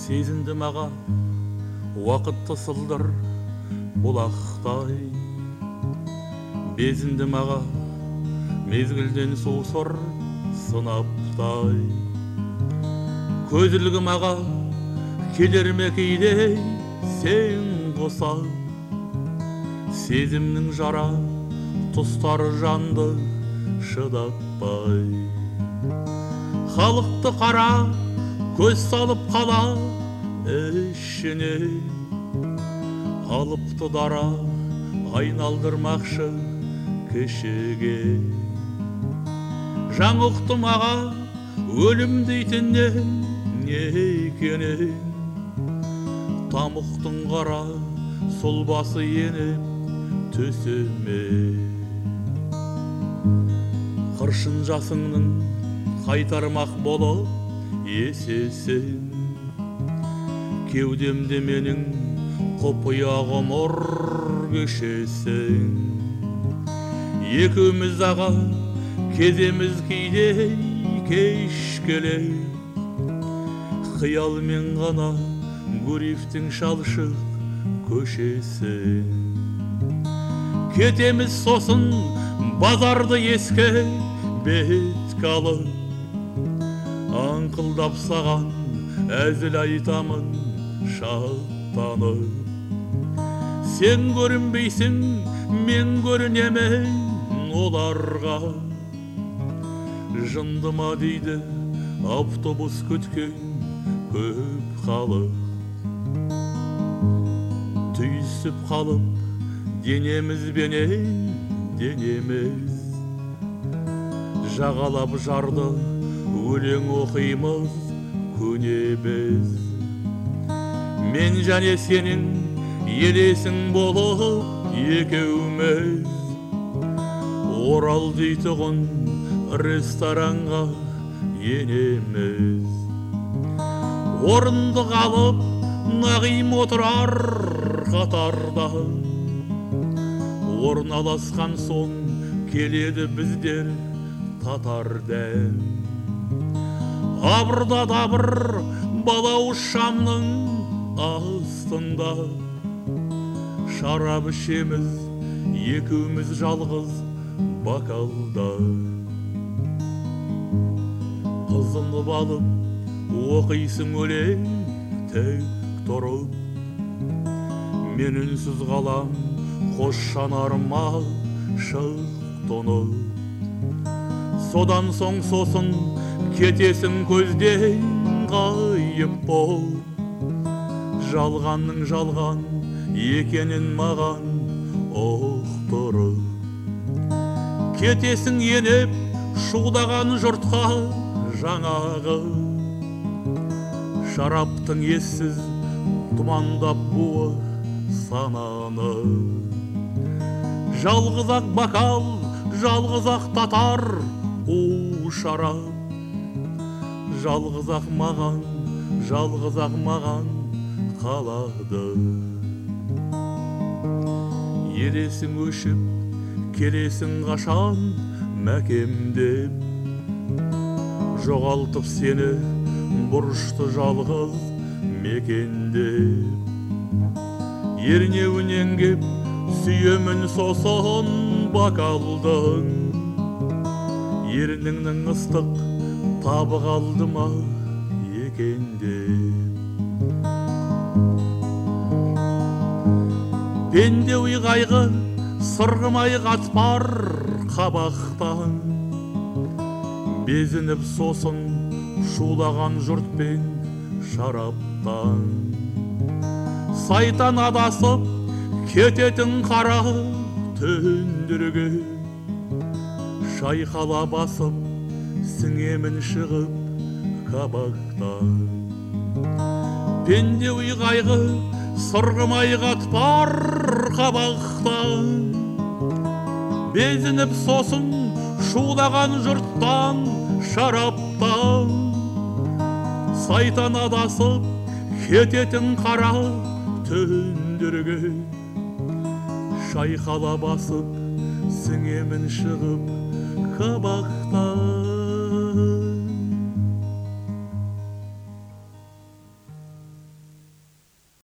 сезіндім аға уақытты сылдыр бұлақтай, безіндім аға мезгілден суысыр сынаптай. Көзілгім аға келер ме кейде сен қоса, сезімнің жара тұстары жанды шыдатпай. Халықты қара көз салып қала ішіне, алыпты дара айналдырмақшы кішіге. Жаңылықтым аға өлім дейтіннен не екенін, тамұқтың қара сұлбасы еніп төсіме. Қыршын жасыңның қайтармақ болып есесін, кеудемде менің құпия ғұмыр кешесің. Екеуміз аға кеземіз кейде кешкеле, қиялмен ғана Гурьевтің шалшық көшесін. Кетеміз сосын базарды еске бетке алып, аңқылдап саған әзіл айтамын шаттанып. Сен көрінбейсің, мен көрінемін оларға, жындыма дейді автобус күткен көп халық. Түйісіп қалып денемізбенен денеміз, жағалап жарды өлең оқимыз көне біз. Мен және сенің елесің болып екеуміз, Орал дейтұғын ресторанға енеміз. Орынды қалып нағим отырар қатарда, орналасқан соң келеді біздер татардан. Абырда дабыр балау шамның астында, шарап ішеміз екеуміз жалғыз бокалда. Қызынып алып оқисың өлең тек тұрып, мен үнсіз қалам қош жанарыма шық тұнып. Содан соң сосын кетесің көзден ғайып болып, жалғанның жалған екенін маған ұқтырып. Кетесің еніп шулаған жұртқа жаңағы, шараптың ессіз тұмандап буы сананы. Жалғыз ақ бокал, жалғыз ақ татар у шарап, жалғыз ақ маған қалады. Ересің өшіп, келесің қашан мәкемдеп, жоғалтып сені бұрышты жалғыз мекендеп. Ернеуінен кеп сүйемін сосын бокалдың, ерніңнің ыстық табы қалды ма екендеп. Пендеуи қайғы сырғымай қатпар қабақтан, безініп сосын шулаған жұртпен шараптан. Сайтан адасып кететін қара түндерге, шайқала басып сіңемін шығып кабақтан. Пендеуи қайғы сырғымай қатпар қабақтан, безініп сосын шулаған жұрттан шараптан. Сайтан адасып кететін қара түндерге, шайқала басып сіңемін шығып кабақтан.